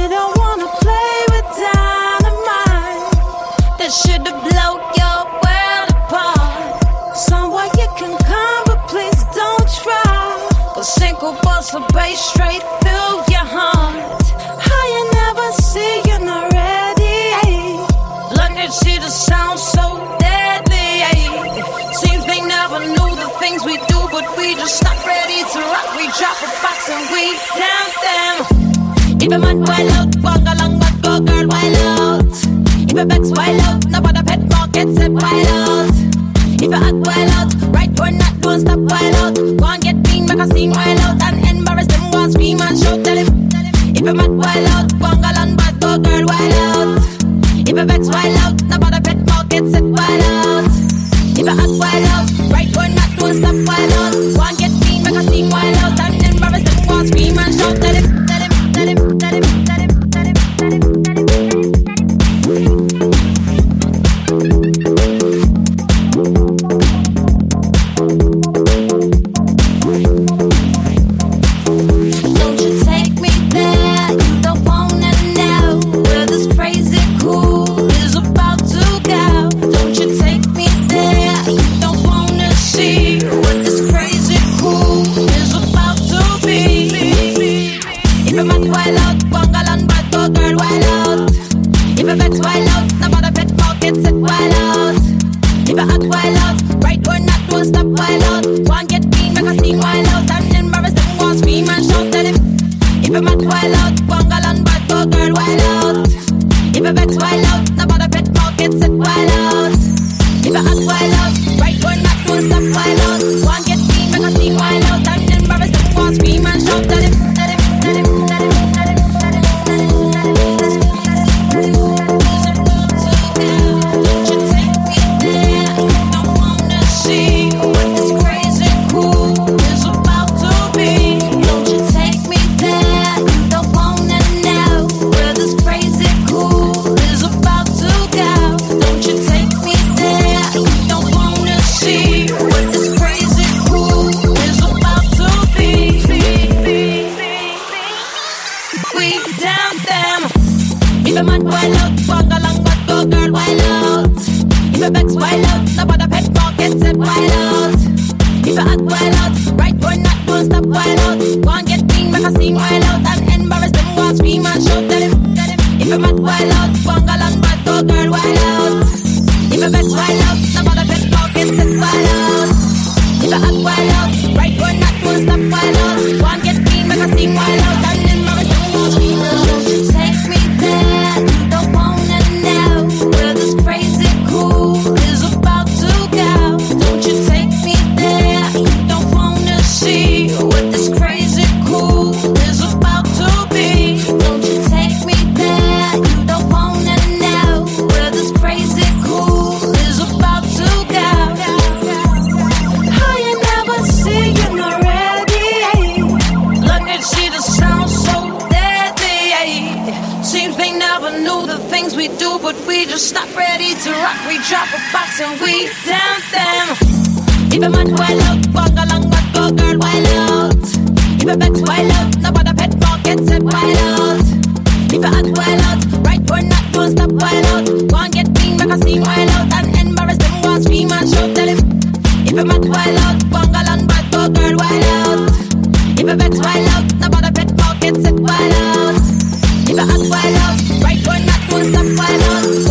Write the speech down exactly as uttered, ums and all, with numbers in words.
don't wanna play with dynamite. That should've blow your world apart. Somewhere you can come, but please don't try. A single bus of bass straight fill your heart. How you never see you're not ready. Blended shit that sounds so deadly. Seems they never knew the things we do, but we just not ready to rock. We drop a box and we down them. If a man wild out, walk along, but go girl wild out. If a vex wild out, nobody pet market set wild out. If a hot wild out, right or not, don't stop wild out. Go and get clean, make a scene wild out, and embarrass them, go and scream and shout, tell him. If a mad wild out, go and along, but go girl wild out. If a vex wild out, nobody pet market set wild out. If a hot wild out, right or not, don't stop wild out. Go and get clean, make a scene wild out, and embarrass them, go and scream and shout, tell him. Let him, let him, let him, let him, let him, let him, let him. Don't you take me there, you don't wanna know where this crazy cool is about to go. Don't you take me there, you don't wanna see what this crazy cool is about to be. If a man wild out, bungle and bad go girl wild out. If a vex wild out, nobody pet pocket set wild out. If a hot wild out, right or not, don't stop wild out. Go and get clean, make a scene wild out, and embarrass them, go and scream and shout, tell him. If a mad wild out, bungle and bad go girl wild out. If a vex wild out, nobody pet pocket set wild out. If a hot wild out, right or not, don't stop wild out. Go and get clean, make a scene wild out, and embarrass them, go and scream and shout, tell him. Let him, let him, let him, let him, let him, let him, let him, let him. Don't you take me there, you don't wanna see what this crazy cool is about to be. Don't you take me there, you don't wanna know where this crazy cool is about to go. Don't you take me there, you don't wanna see what this crazy cool is about to be. We down them. If a man wild out, walk along, but go girl wild out. If a vex wild out, nobody pet pocket set wild out. If a hot wild out, right or not, don't stop wild out. Go and get clean, make a scene wild out, and embarrass them, go and scream and shout, tell him, tell him. If a mad wild out, walk along, but go girl wild out. If a vex wild out, nobody pet pocket set wild out. If a hot wild out, right or not, don't stop wild out. Go and get clean, make a scene wild out, and embarrass them, go and scream and shout. Don't you take me there, you don't wanna know where this crazy cool is about to go. Don't you take me there, you don't wanna see what this crazy cool is about to be. Don't you take me there, you don't wanna know where this crazy cool is about to go. How you never see you're not ready. London see the sound so deadly. Seems they never knew the things we do, but we just not ready to rock. We drop a box and we down them. If a man wild out, walk along, but go girl wild out. If a vex wild out, nobody pet pocket set wild out. If a hot wild out, right or not, don't stop wild out. Go and get clean, make a scene wild out, and embarrass them, go and scream and shout, tell him. If a mad wild out, bungle and bad go girl wild out. If a vex wild out, nobody pet pocket set wild out. If a hot wild out, right or not, don't stop wild out.